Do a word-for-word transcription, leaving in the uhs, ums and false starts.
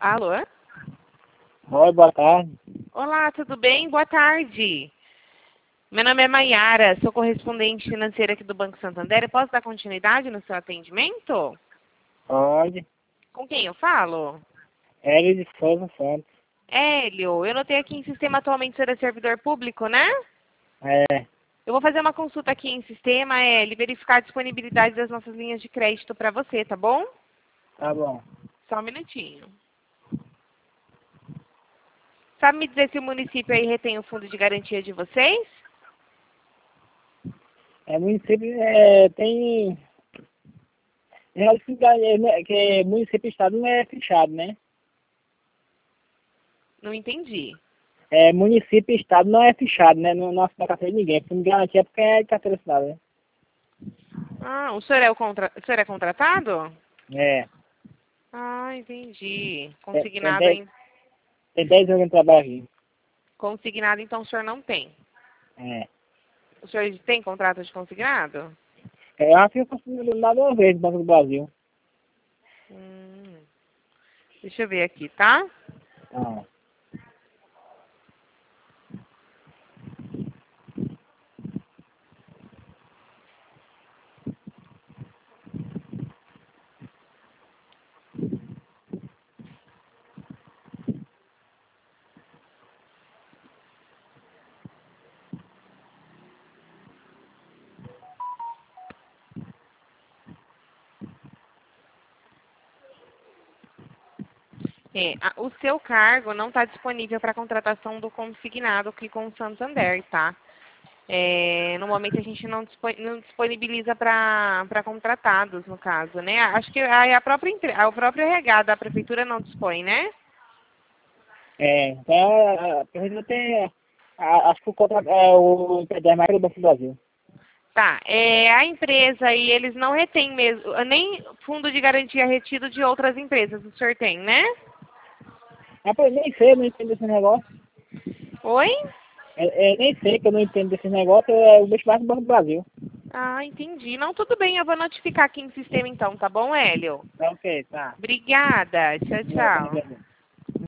Alô? Oi, boa tarde. Olá, tudo bem? Boa tarde. Meu nome é Maiara, sou correspondente financeira aqui do Banco Santander. Eu posso dar continuidade no seu atendimento? Pode. Com quem eu falo? Hélio de Souza Santos. Hélio, eu notei aqui em sistema atualmente você é servidor público, né? É, Eu vou fazer uma consulta aqui em sistema, Hélio, verificar a disponibilidade das nossas linhas de crédito para você, tá bom? tá bom. Só um minutinho. Sabe me dizer se o município aí retém o fundo de garantia de vocês? É município, é, tem... É, que que município e estado não é fechado, né? Não entendi. É, município e estado não é fechado, né? Não, não assina carteira de ninguém. Fundo de garantia é porque é de carteira assinada, né? Ah, o senhor é, o contra... o senhor é contratado? É. Ah, entendi. Tem, tem, Consignado, dez, em... tem dez anos de trabalho aqui. Consignado, então o senhor não tem. É. O senhor tem contrato de consignado? É, eu acho que eu consigo dar uma vez no Banco do Brasil. Hum. Deixa eu ver aqui, tá? Ah. É, a- o seu cargo não está disponível para contratação do consignado aqui com o Santander, tá? É, no momento a gente não, dispo- não disponibiliza para contratados, no caso, né? Acho que a, a própria, empre- a, o próprio R H da prefeitura não dispõe, né? É, então, a prefeitura tem... a- Acho que o contrato é o empreendedor mais do Banco do Brasil. Tá, é, a empresa aí, eles não retêm mesmo, nem fundo de garantia retido de outras empresas, o senhor tem, né? Rapaz, nem sei, eu não entendo desse negócio. Oi? Eu, eu nem sei que eu não entendo desse negócio, é o bicho mais do Banco do Brasil. Ah, entendi. Não, tudo bem, eu vou notificar aqui em sistema então, tá bom, Hélio? Tá ok, tá. Obrigada, tchau, Não, tá tchau. entendendo.